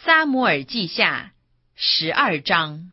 撒母耳记下12章。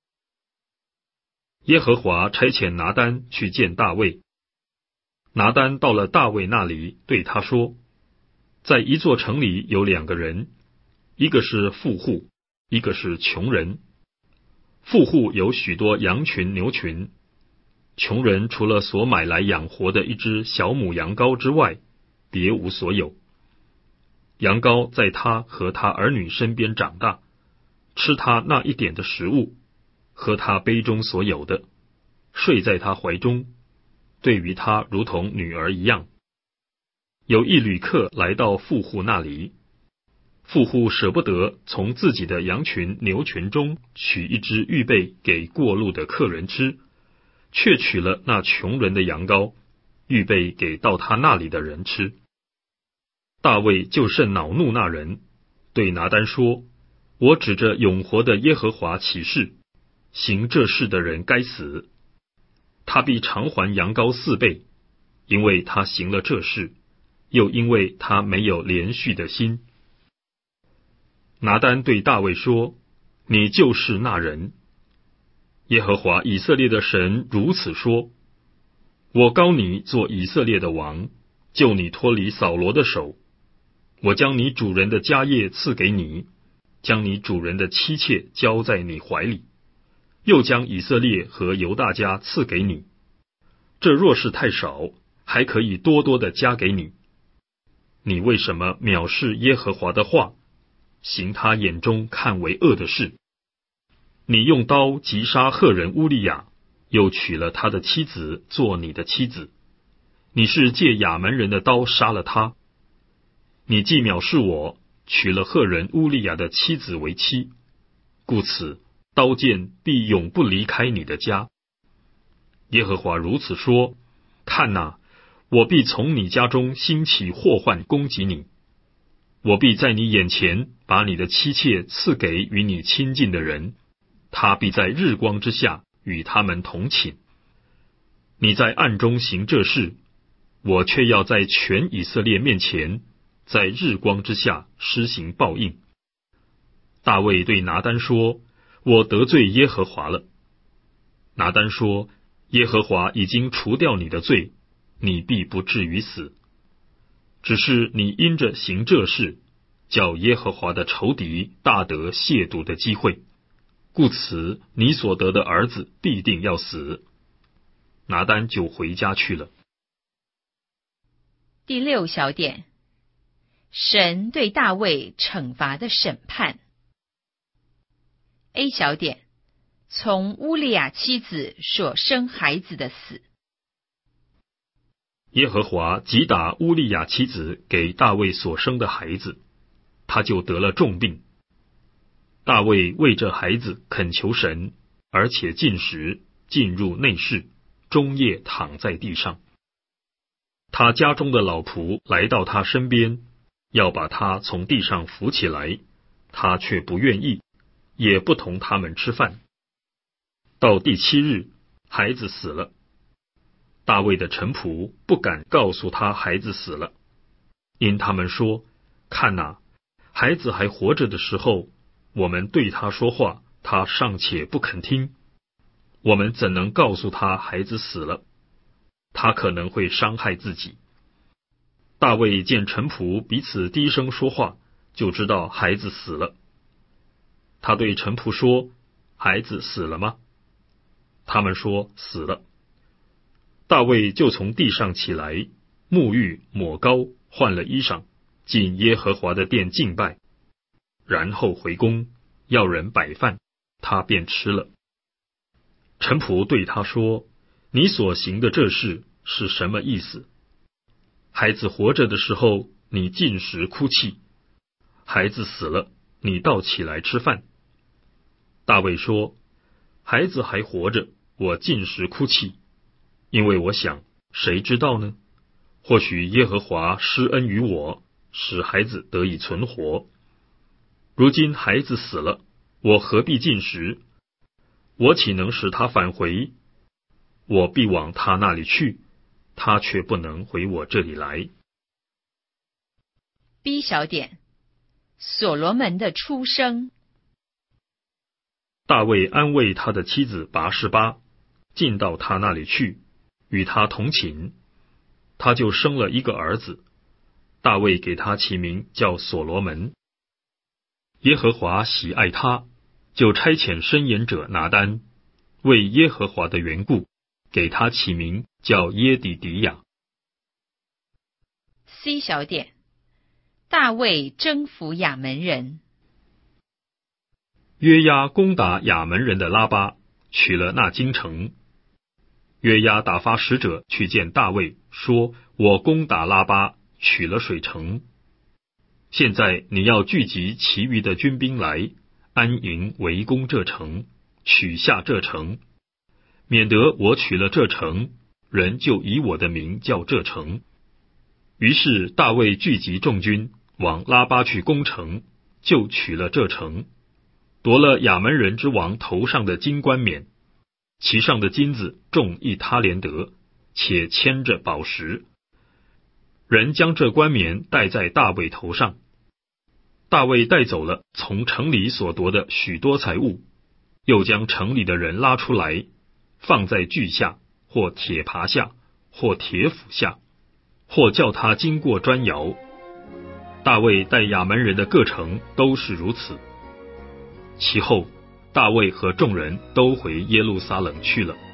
耶和华差遣拿单去见大卫。拿单到了大卫那里，对他说：在一座城里有2个人，一个是富户，一个是穷人。富户有许多羊群牛群，穷人除了所买来养活的一只小母羊羔之外，别无所有。羊羔在他和他儿女身边长大，吃他那一点的食物，喝他杯中所有的，睡在他怀中，对于他如同女儿一样。有一旅客来到富户那里，富户舍不得从自己的羊群牛群中取一只预备给过路的客人吃，却取了那穷人的羊羔，预备给到他那里的人吃。大卫就甚恼怒那人，对拿单说：我指着永活的耶和华起誓，行这事的人该死，他必偿还羊羔4倍，因为他行了这事，又因为他没有连续的心。拿单对大卫说：你就是那人。耶和华以色列的神如此说：我膏你做以色列的王，救你脱离扫罗的手。我将你主人的家业赐给你，将你主人的妻妾交在你怀里，又将以色列和犹大家赐给你。这若是太少，还可以多多的加给你。你为什么藐视耶和华的话，行他眼中看为恶的事？你用刀击杀赫人乌利亚，又娶了他的妻子做你的妻子。你是借亚门人的刀杀了他。你既藐视我，娶了赫人乌利亚的妻子为妻，故此刀剑必永不离开你的家。耶和华如此说：看哪，我必从你家中兴起祸患攻击你，我必在你眼前把你的妻妾赐给与你亲近的人，他必在日光之下与他们同寝。你在暗中行这事，我却要在全以色列面前，在日光之下施行报应。大卫对拿单说：我得罪耶和华了。拿单说：耶和华已经除掉你的罪，你必不至于死。只是你因着行这事，叫耶和华的仇敌大得亵渎的机会，故此你所得的儿子必定要死。拿单就回家去了。 第6小点，神对大卫惩罚的审判。A 小点，从乌利亚妻子所生孩子的死。 耶和华击打乌利亚妻子给大卫所生的孩子，他就得了重病。大卫为这孩子恳求神，而且禁食，进入内室，终夜躺在地上。他家中的老仆来到他身边，要把他从地上扶起来，他却不愿意，也不同他们吃饭。到第7日，孩子死了。大卫的臣仆不敢告诉他孩子死了，因他们说：看哪，孩子还活着的时候，我们对他说话，他尚且不肯听，我们怎能告诉他孩子死了？他可能会伤害自己。大卫见臣仆彼此低声说话，就知道孩子死了。他对臣仆说：孩子死了吗？他们说死了。大卫就从地上起来，沐浴抹膏，换了衣裳，进耶和华的殿敬拜，然后回宫，要人摆饭，他便吃了。臣仆对他说：你所行的这事是什么意思？孩子活着的时候，你禁食哭泣；孩子死了，你倒起来吃饭。大卫说：孩子还活着，我禁食哭泣，因为我想，谁知道呢？或许耶和华施恩于我，使孩子得以存活。如今孩子死了，我何必禁食？我岂能使他返回？我必往他那里去，他却不能回我这里来。 B 小点， 所罗门的出生。 大卫安慰他的妻子拔示巴，进到他那里去，与他同寝，他就生了一个儿子。大卫给他起名叫所罗门。耶和华喜爱他，就差遣申言者拿单，为耶和华的缘故，给他起名叫耶底迪亚。 C 小点，大卫征服亚门人。 约押攻打亚门人的拉巴，取了那京城。约押打发使者去见大卫，说：我攻打拉巴，取了水城。现在你要聚集其余的军兵来，安营围攻这城，取下这城，免得我取了这城，人就以我的名叫这城。于是大卫聚集众军，往拉巴去攻城，就取了这城，夺了亚门人之王头上的金冠冕，其上的金子重1他连得，且牵着宝石。人将这冠冕戴在大卫头上。大卫带走了从城里所夺的许多财物，又将城里的人拉出来，放在锯下，或铁耙下，或铁斧下，或叫他经过砖窑。大卫带亚门人的各城都是如此。其后，大卫和众人都回耶路撒冷去了。